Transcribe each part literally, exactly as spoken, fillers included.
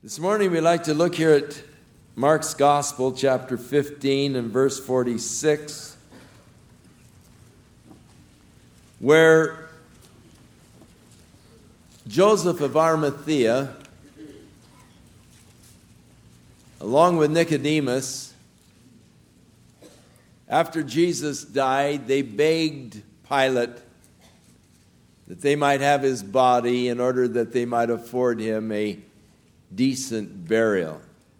This morning we'd like to look here at Mark's Gospel, chapter fifteen and verse forty-six, where Joseph of Arimathea, along with Nicodemus, after Jesus died, they begged Pilate that they might have his body in order that they might afford him a decent burial.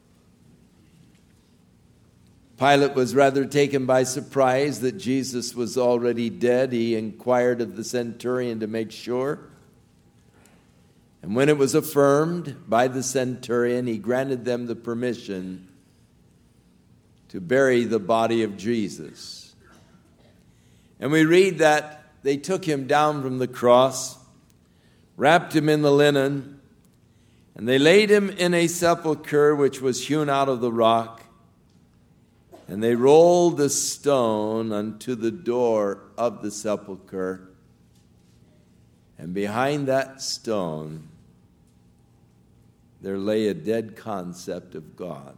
Pilate was rather taken by surprise that Jesus was already dead. He inquired of the centurion to make sure. And when it was affirmed by the centurion, he granted them the permission to bury the body of Jesus. And we read that they took him down from the cross, wrapped him in the linen, and they laid him in a sepulchre which was hewn out of the rock, and they rolled the stone unto the door of the sepulchre, and behind that stone there lay a dead concept of God.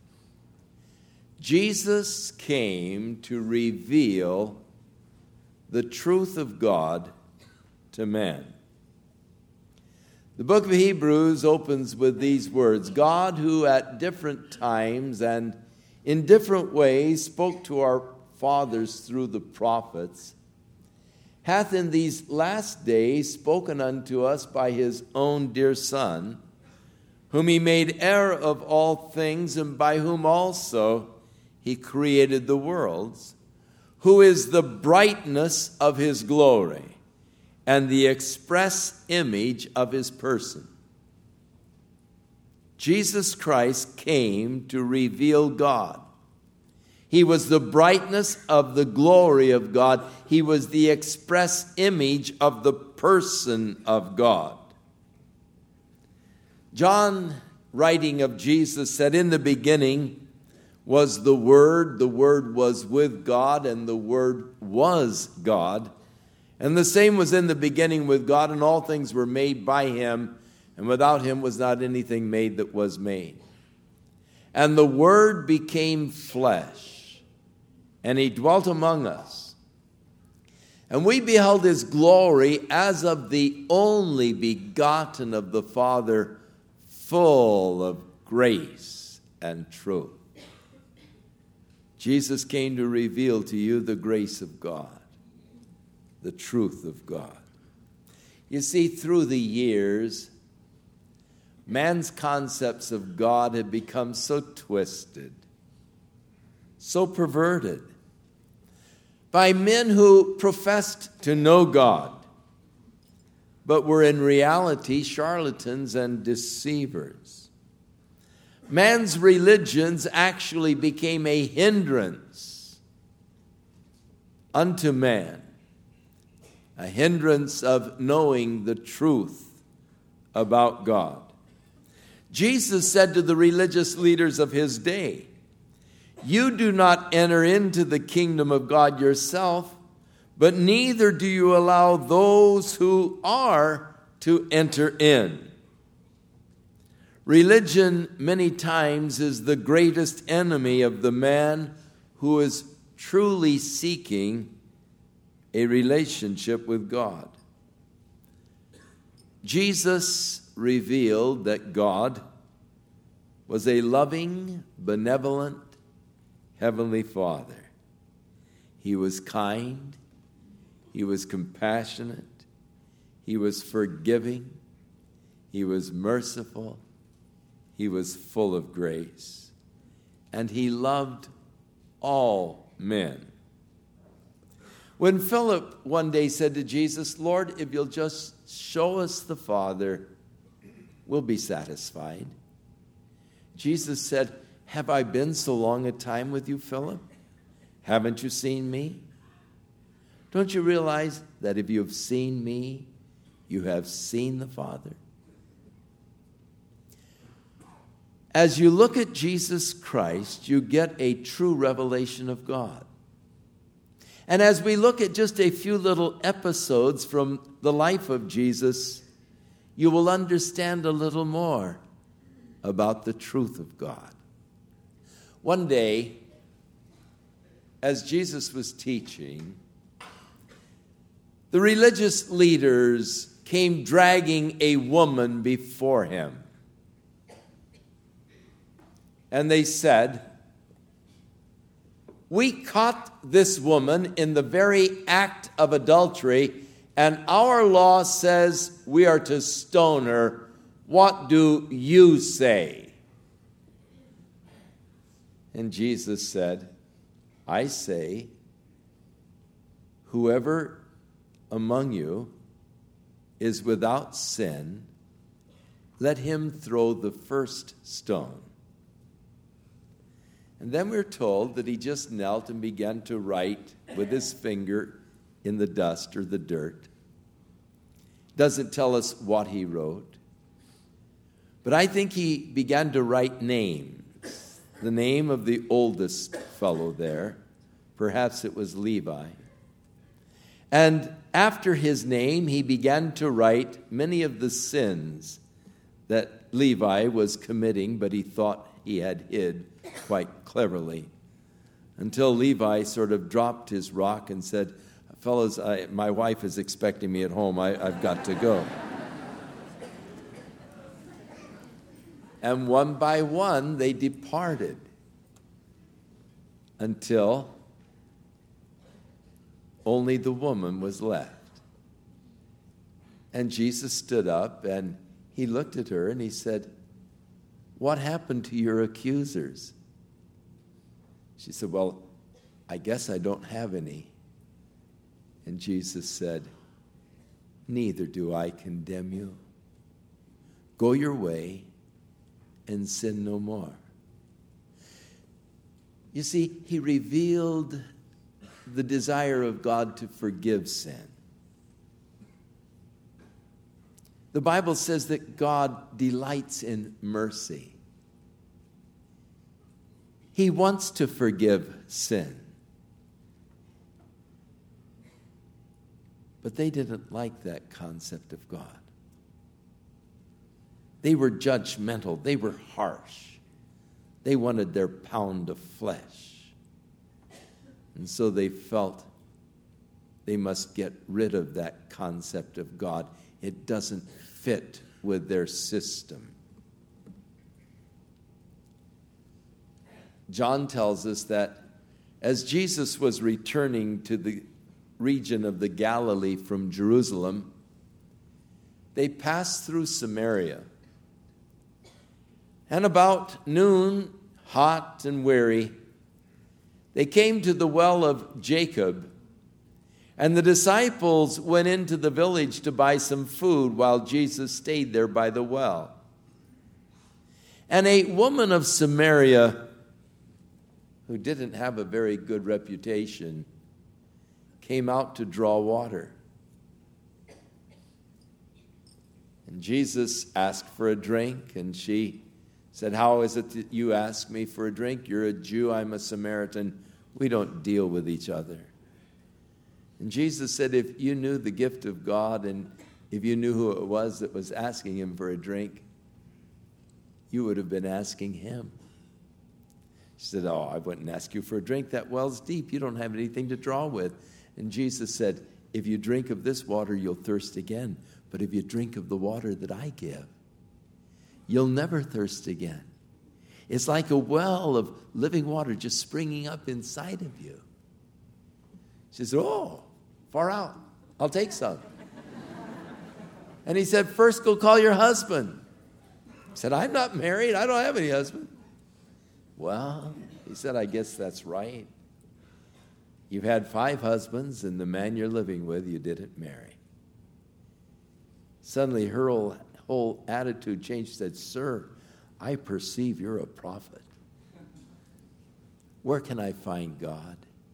Jesus came to reveal the truth of God to man. The book of Hebrews opens with these words: God, who at different times and in different ways spoke to our fathers through the prophets, hath in these last days spoken unto us by his own dear Son, whom he made heir of all things, and by whom also he created the worlds, who is the brightness of his glory and the express image of his person. Jesus Christ came to reveal God. He was the brightness of the glory of God. He was the express image of the person of God. John, writing of Jesus, said, "In the beginning was the Word, the Word was with God, and the Word was God. And the same was in the beginning with God, and all things were made by him, and without him was not anything made that was made. And the Word became flesh, and he dwelt among us. And we beheld his glory as of the only begotten of the Father, full of grace and truth." Jesus came to reveal to you the grace of God, the truth of God. You see, through the years, man's concepts of God have become so twisted, so perverted, by men who professed to know God, but were in reality charlatans and deceivers. Man's religions actually became a hindrance unto man, a hindrance of knowing the truth about God. Jesus said to the religious leaders of his day, "You do not enter into the kingdom of God yourself, but neither do you allow those who are to enter in." Religion many times is the greatest enemy of the man who is truly seeking a relationship with God. Jesus revealed that God was a loving, benevolent, heavenly Father. He was kind, he was compassionate, he was forgiving, he was merciful, he was full of grace, and he loved all men. When Philip one day said to Jesus, "Lord, if you'll just show us the Father, we'll be satisfied," Jesus said, "Have I been so long a time with you, Philip? Haven't you seen me? Don't you realize that if you have seen me, you have seen the Father?" As you look at Jesus Christ, you get a true revelation of God. And as we look at just a few little episodes from the life of Jesus, you will understand a little more about the truth of God. One day, as Jesus was teaching, the religious leaders came dragging a woman before him. And they said, "We caught this woman in the very act of adultery, and our law says we are to stone her. What do you say?" And Jesus said, "I say, whoever among you is without sin, let him throw the first stone." And then we're told that he just knelt and began to write with his finger in the dust or the dirt. Doesn't tell us what he wrote. But I think he began to write names. The name of the oldest fellow there, perhaps it was Levi. And after his name, he began to write many of the sins that Levi was committing, but he thought he had hid quite cleverly, until Levi sort of dropped his rock and said, "Fellows, I, my wife is expecting me at home. I, I've got to go." And one by one, they departed until only the woman was left. And Jesus stood up and he looked at her and he said, "What happened to your accusers?" She said, "Well, I guess I don't have any." And Jesus said, "Neither do I condemn you. Go your way and sin no more." You see, he revealed the desire of God to forgive sin. The Bible says that God delights in mercy. He wants to forgive sin. But they didn't like that concept of God. They were judgmental. They were harsh. They wanted their pound of flesh. And so they felt they must get rid of that concept of God. It doesn't fit with their system. John tells us that as Jesus was returning to the region of the Galilee from Jerusalem, they passed through Samaria. And about noon, hot and weary, they came to the well of Jacob, and the disciples went into the village to buy some food while Jesus stayed there by the well. And a woman of Samaria, who didn't have a very good reputation, came out to draw water. And Jesus asked for a drink, and she said, "How is it that you ask me for a drink? You're a Jew, I'm a Samaritan. We don't deal with each other." And Jesus said, "If you knew the gift of God, and if you knew who it was that was asking him for a drink, you would have been asking him." She said, "Oh, I wouldn't ask you for a drink. That well's deep. You don't have anything to draw with." And Jesus said, "If you drink of this water, you'll thirst again. But if you drink of the water that I give, you'll never thirst again." It's like a well of living water just springing up inside of you. She said, "Oh, far out. I'll take some." And he said, "First go call your husband." He said, "I'm not married. I don't have any husband." "Well," he said, "I guess that's right. You've had five husbands, and the man you're living with, you didn't marry." Suddenly, her whole, whole attitude changed. She said, "Sir, I perceive you're a prophet. Where can I find God?"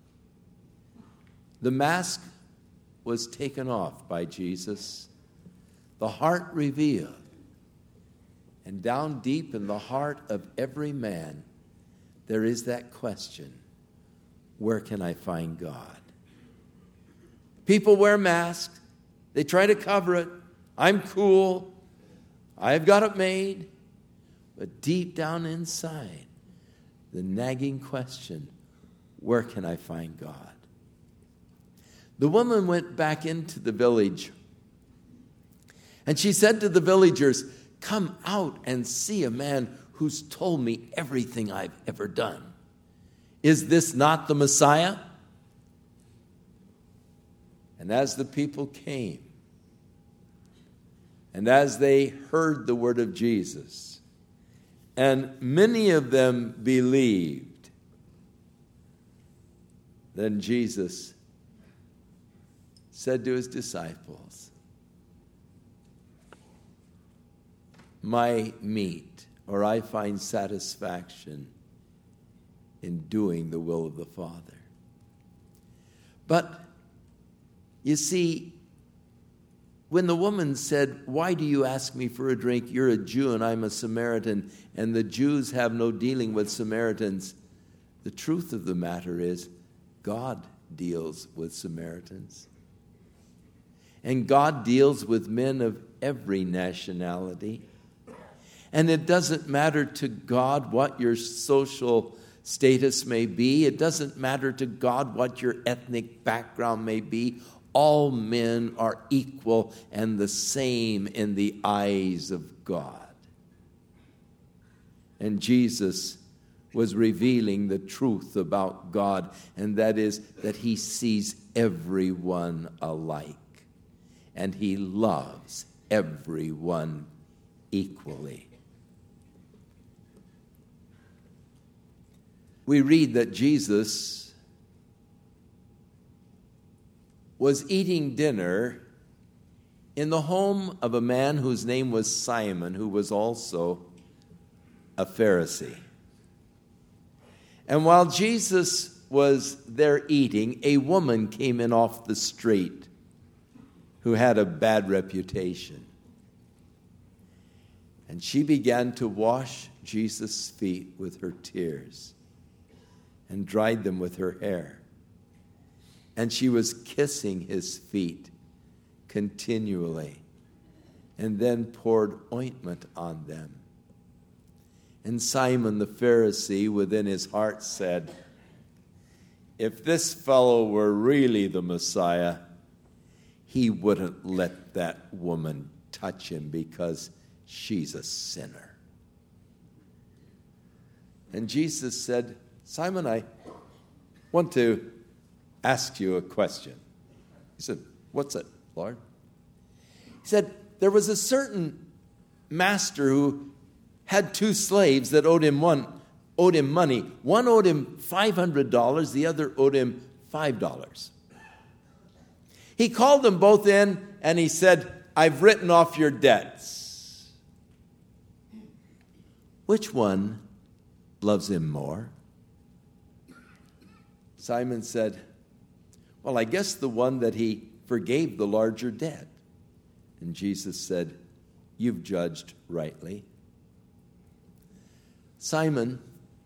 The mask was taken off by Jesus, the heart revealed, and down deep in the heart of every man, there is that question, where can I find God? People wear masks. They try to cover it. I'm cool. I've got it made. But deep down inside, the nagging question, where can I find God? The woman went back into the village, and she said to the villagers, come out and see a man who's told me everything I've ever done. Is this not the Messiah? And as the people came, and as they heard the word of Jesus, and many of them believed, then Jesus said to his disciples, my meat, or I find satisfaction in doing the will of the Father. But you see, when the woman said, why do you ask me for a drink? You're a Jew and I'm a Samaritan, and the Jews have no dealing with Samaritans. The truth of the matter is, God deals with Samaritans. And God deals with men of every nationality. And it doesn't matter to God what your social status may be. It doesn't matter to God what your ethnic background may be. All men are equal and the same in the eyes of God. And Jesus was revealing the truth about God, and that is that he sees everyone alike, and he loves everyone equally. We read that Jesus was eating dinner in the home of a man whose name was Simon, who was also a Pharisee. And while Jesus was there eating, a woman came in off the street who had a bad reputation. And she began to wash Jesus' feet with her tears and dried them with her hair. And she was kissing his feet continually, and then poured ointment on them. And Simon the Pharisee within his heart said, if this fellow were really the Messiah, he wouldn't let that woman touch him because she's a sinner. And Jesus said, Simon, I want to ask you a question. He said, what's it, Lord? He said, there was a certain master who had two slaves that owed him one, owed him money. One owed him five hundred dollars, the other owed him five dollars. He called them both in and he said, I've written off your debts. Which one loves him more? Simon said, well, I guess the one that he forgave the larger debt. And Jesus said, you've judged rightly. Simon,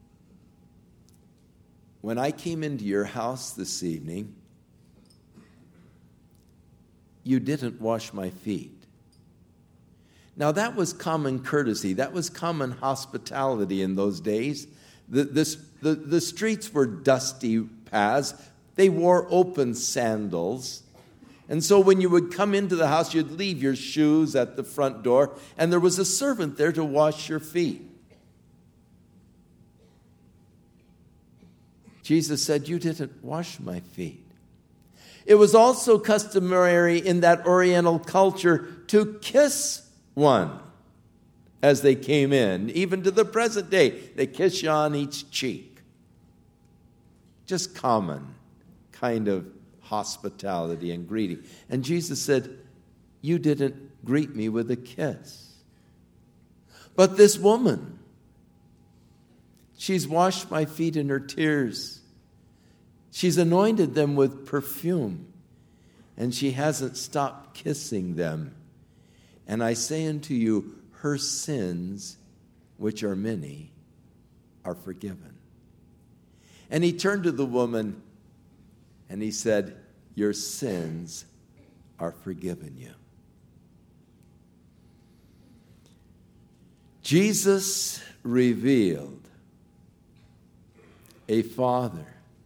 when I came into your house this evening, you didn't wash my feet. Now, that was common courtesy. That was common hospitality in those days. The, the, the, the streets were dusty paths. They wore open sandals. And so when you would come into the house, you'd leave your shoes at the front door, and there was a servant there to wash your feet. Jesus said, you didn't wash my feet. It was also customary in that Oriental culture to kiss one as they came in. Even to the present day, they kiss you on each cheek. Just common kind of hospitality and greeting. And Jesus said, you didn't greet me with a kiss. But this woman, she's washed my feet in her tears. She's anointed them with perfume, and she hasn't stopped kissing them. And I say unto you, her sins, which are many, are forgiven. And he turned to the woman and he said, your sins are forgiven you. Jesus revealed a Father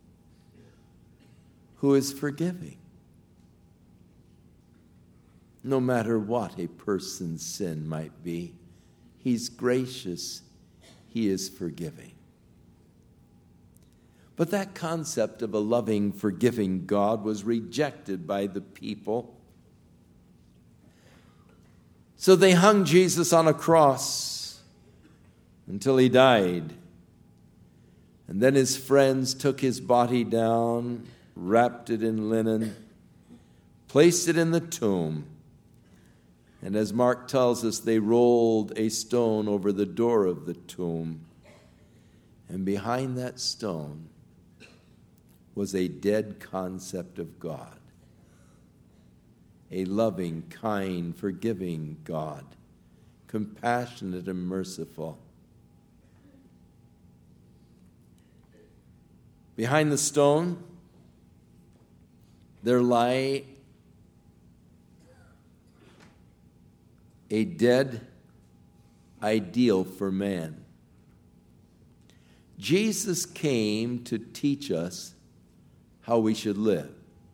who is forgiving. No matter what a person's sin might be, He's gracious, He is forgiving. But that concept of a loving, forgiving God was rejected by the people. So they hung Jesus on a cross until He died. And then His friends took His body down, wrapped it in linen, placed it in the tomb. And as Mark tells us, they rolled a stone over the door of the tomb. And behind that stone was a dead concept of God. A loving, kind, forgiving God, compassionate and merciful. Behind the stone, there lay a dead ideal for man. Jesus came to teach us how we should live.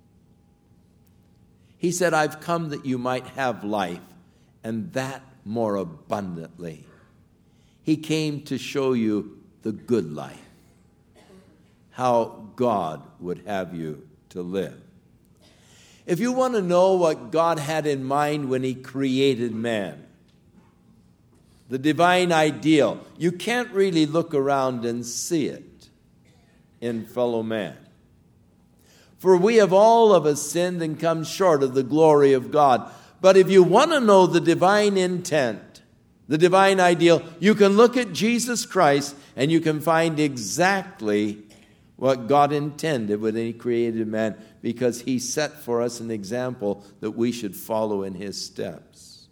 He said, I've come that you might have life, and that more abundantly. He came to show you the good life, how God would have you to live. If you want to know what God had in mind when He created man, the divine ideal, you can't really look around and see it in fellow man. For we have all of us sinned and come short of the glory of God. But if you want to know the divine intent, the divine ideal, you can look at Jesus Christ and you can find exactly what God intended when He created man, because He set for us an example that we should follow in His steps.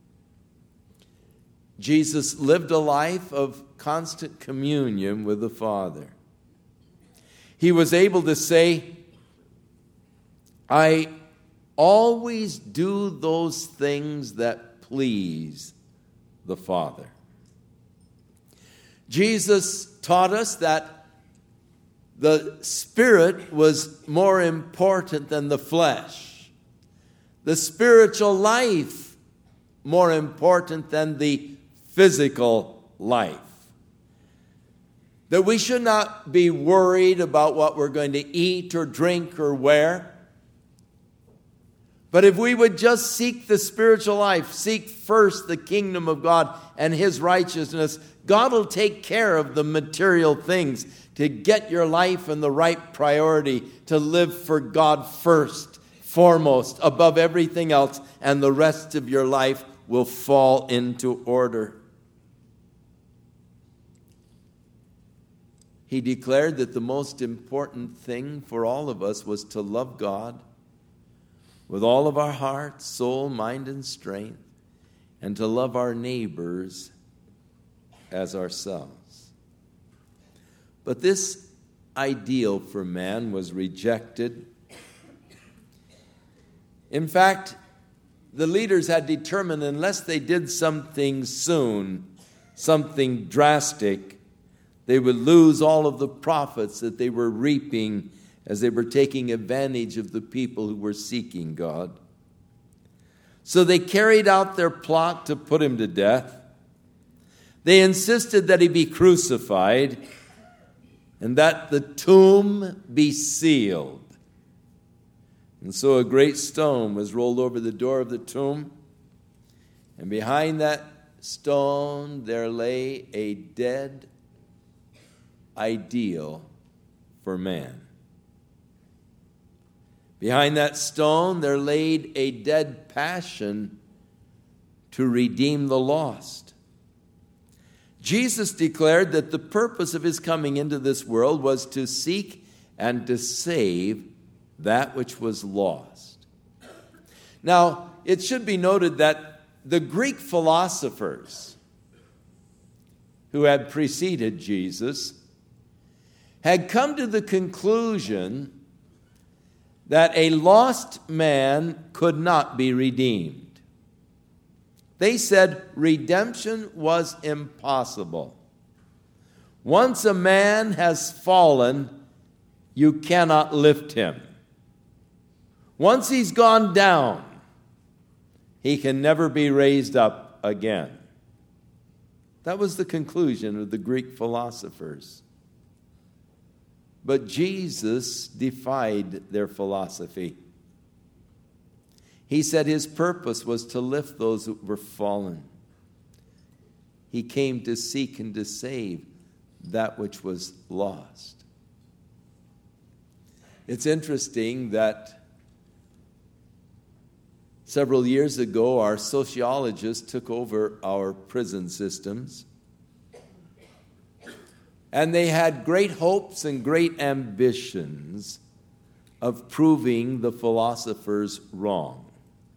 Jesus lived a life of constant communion with the Father. He was able to say, I always do those things that please the Father. Jesus taught us that the Spirit was more important than the flesh. The spiritual life more important than the physical life. That we should not be worried about what we're going to eat or drink or wear. But if we would just seek the spiritual life, seek first the kingdom of God and His righteousness, God will take care of the material things to get your life in the right priority, to live for God first, foremost, above everything else, and the rest of your life will fall into order. He declared that the most important thing for all of us was to love God with all of our heart, soul, mind, and strength, and to love our neighbors as ourselves. But this ideal for man was rejected. In fact, the leaders had determined unless they did something soon, something drastic, they would lose all of the profits that they were reaping as they were taking advantage of the people who were seeking God. So they carried out their plot to put Him to death. They insisted that He be crucified and that the tomb be sealed. And so a great stone was rolled over the door of the tomb, and behind that stone there lay a dead ideal for man. Behind that stone there laid a dead passion to redeem the lost. Jesus declared that the purpose of His coming into this world was to seek and to save that which was lost. Now, it should be noted that the Greek philosophers who had preceded Jesus had come to the conclusion that a lost man could not be redeemed. They said redemption was impossible. Once a man has fallen, you cannot lift him. Once he's gone down, he can never be raised up again. That was the conclusion of the Greek philosophers. But Jesus defied their philosophy. He said his purpose was to lift those who were fallen. He came to seek and to save that which was lost. It's interesting that several years ago, our sociologists took over our prison systems. And they had great hopes and great ambitions of proving the philosophers wrong.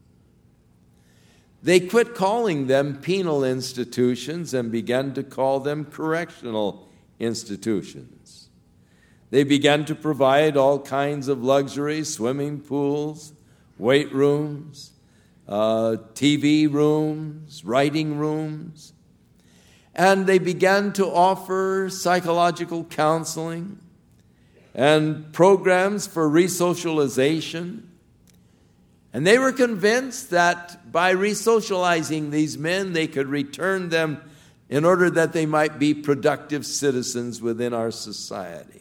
They quit calling them penal institutions and began to call them correctional institutions. They began to provide all kinds of luxuries, swimming pools, weight rooms, uh, T V rooms, writing rooms. And they began to offer psychological counseling and programs for resocialization. And they were convinced that by resocializing these men, they could return them in order that they might be productive citizens within our society.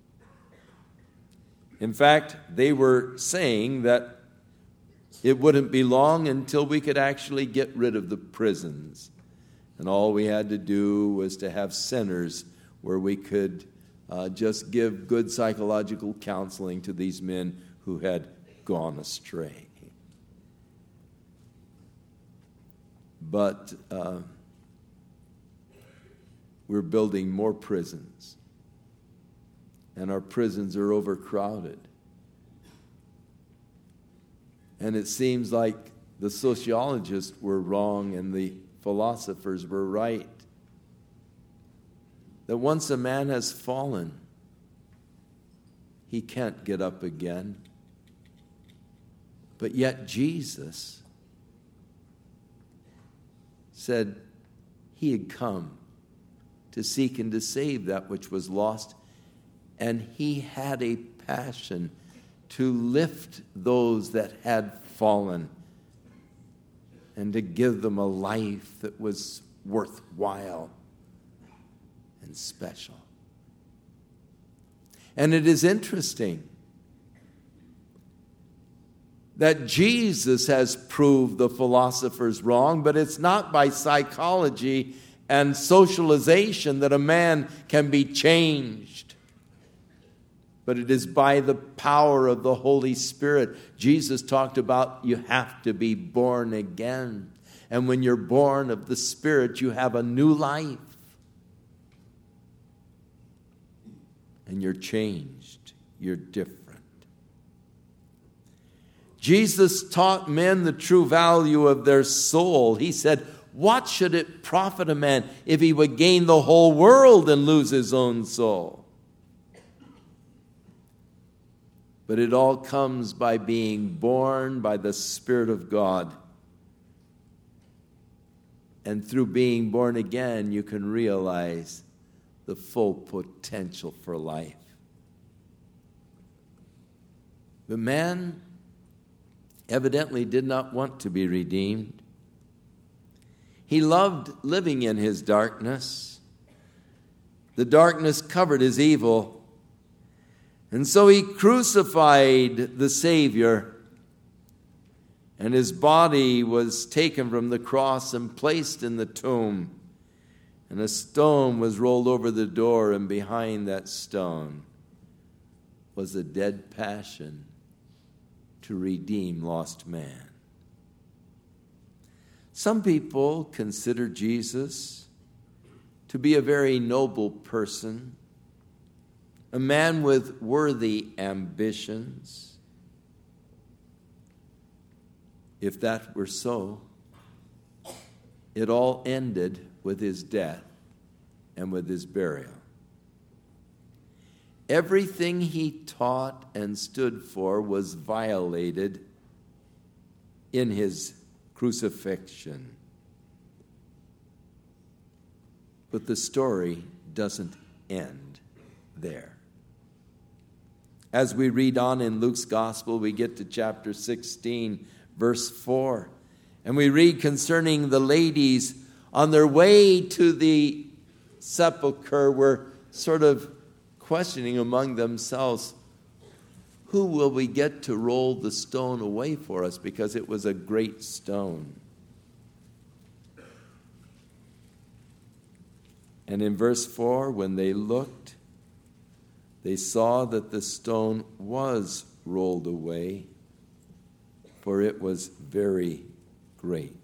In fact, they were saying that it wouldn't be long until we could actually get rid of the prisons. And all we had to do was to have centers where we could uh, just give good psychological counseling to these men who had gone astray. But uh, we're building more prisons. And our prisons are overcrowded. And it seems like the sociologists were wrong and the philosophers were right. That once a man has fallen, he can't get up again. But yet Jesus said he had come to seek and to save that which was lost, and he had a passion to lift those that had fallen and to give them a life that was worthwhile and special. And it is interesting that Jesus has proved the philosophers wrong, but it's not by psychology and socialization that a man can be changed, but it is by the power of the Holy Spirit. Jesus talked about you have to be born again. And when you're born of the Spirit, you have a new life. And you're changed. You're different. Jesus taught men the true value of their soul. He said, what should it profit a man if he would gain the whole world and lose his own soul? But it all comes by being born by the Spirit of God. And through being born again, you can realize the full potential for life. The man evidently did not want to be redeemed. He loved living in his darkness. The darkness covered his evil. And so he crucified the Savior, and his body was taken from the cross and placed in the tomb. And a stone was rolled over the door, and behind that stone was a dead passion to redeem lost man. Some people consider Jesus to be a very noble person, a man with worthy ambitions. If that were so, it all ended with his death and with his burial. Everything he taught and stood for was violated in his crucifixion. But the story doesn't end there. As we read on in Luke's gospel, we get to chapter sixteen, verse four. And we read concerning the ladies on their way to the sepulchre were sort of questioning among themselves, who will we get to roll the stone away for us? Because it was a great stone. And in verse four, when they looked, they saw that the stone was rolled away, for it was very great.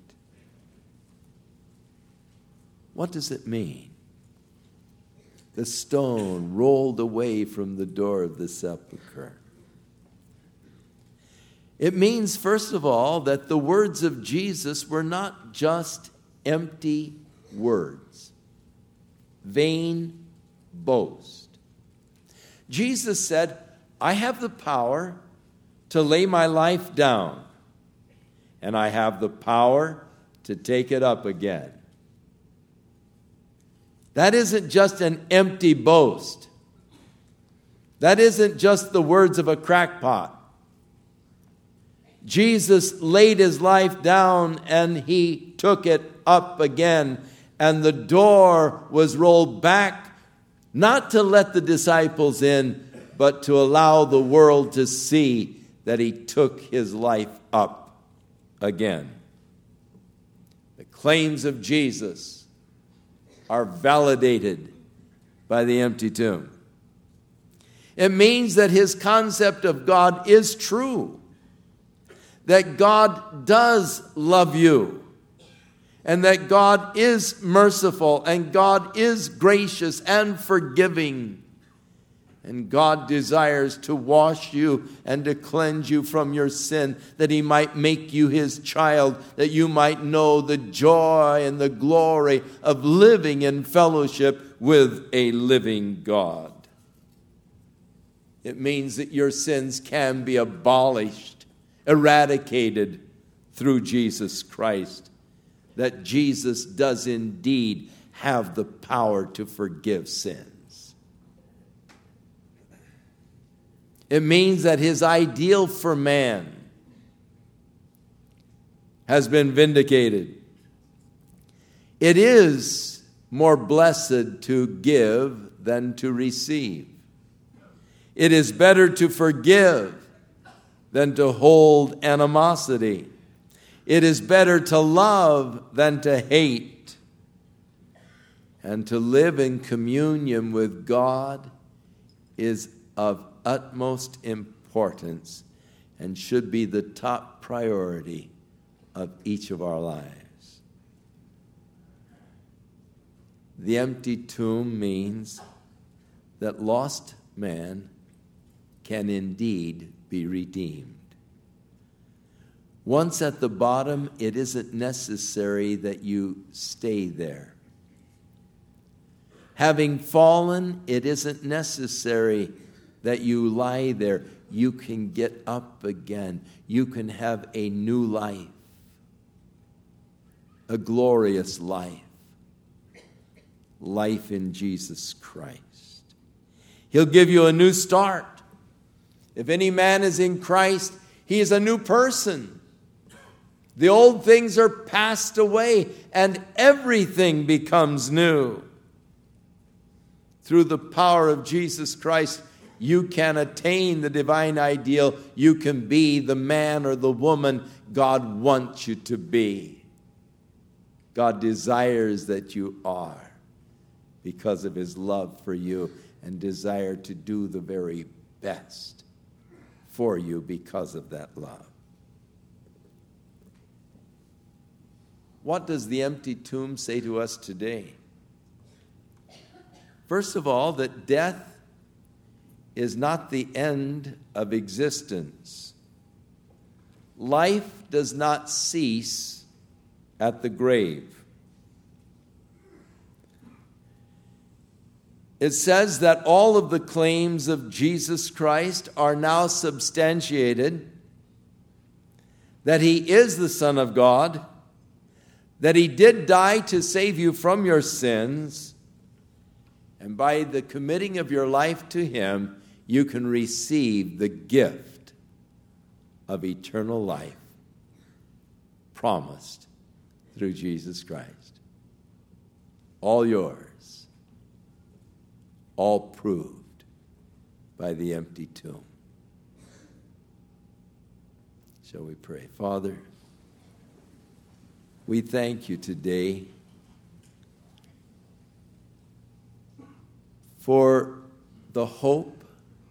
What does it mean? The stone rolled away from the door of the sepulchre. It means, first of all, that the words of Jesus were not just empty words, vain boast. Jesus said, I have the power to lay my life down, and I have the power to take it up again. That isn't just an empty boast. That isn't just the words of a crackpot. Jesus laid his life down and he took it up again, and the door was rolled back, not to let the disciples in, but to allow the world to see that he took his life up again. The claims of Jesus are validated by the empty tomb. It means that his concept of God is true, that God does love you, and that God is merciful, and God is gracious and forgiving, and God desires to wash you and to cleanse you from your sin, that he might make you his child, that you might know the joy and the glory of living in fellowship with a living God. It means that your sins can be abolished, eradicated through Jesus Christ, that Jesus does indeed have the power to forgive sins. It means that his ideal for man has been vindicated. It is more blessed to give than to receive. It is better to forgive than to hold animosity. It is better to love than to hate. And to live in communion with God is of utmost importance and should be the top priority of each of our lives. The empty tomb means that lost man can indeed be redeemed. Once at the bottom, it isn't necessary that you stay there. Having fallen, it isn't necessary that you lie there. You can get up again. You can have a new life, a glorious life, life in Jesus Christ. He'll give you a new start. If any man is in Christ, he is a new person. The old things are passed away, and everything becomes new. Through the power of Jesus Christ, you can attain the divine ideal. You can be the man or the woman God wants you to be. God desires that you are because of his love for you, and desire to do the very best for you because of that love. What does the empty tomb say to us today? First of all, that death is not the end of existence. Life does not cease at the grave. It says that all of the claims of Jesus Christ are now substantiated, that he is the Son of God, that he did die to save you from your sins, And by the committing of your life to him, you can receive the gift of eternal life promised through Jesus Christ. All yours, all proved by the empty tomb. Shall we pray? Father, we thank you today for the hope,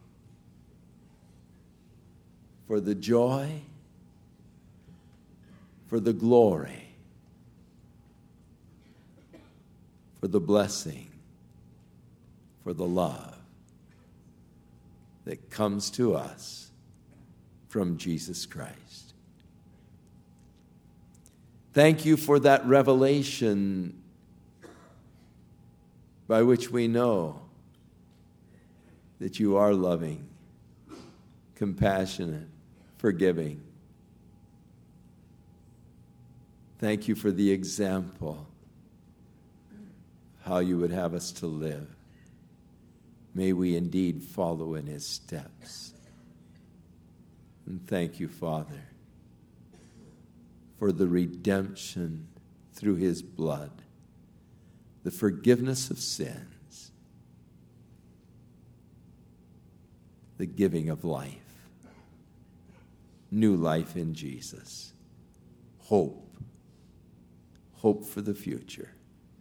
for the joy, for the glory, for the blessing, for the love that comes to us from Jesus Christ. Thank you for that revelation by which we know that you are loving, compassionate, forgiving. Thank you for the example of how you would have us to live. May we indeed follow in his steps. And thank you, Father, for the redemption through his blood, the forgiveness of sins, the giving of life, new life in Jesus, hope, hope for the future.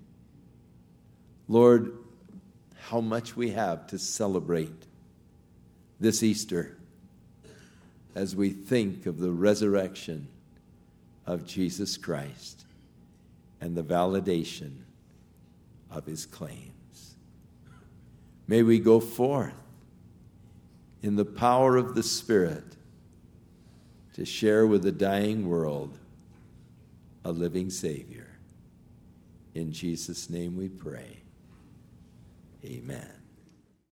Lord, how much we have to celebrate this Easter as we think of the resurrection of Jesus Christ and the validation of his claims. May we go forth in the power of the Spirit to share with the dying world a living Savior. In Jesus' name we pray. Amen.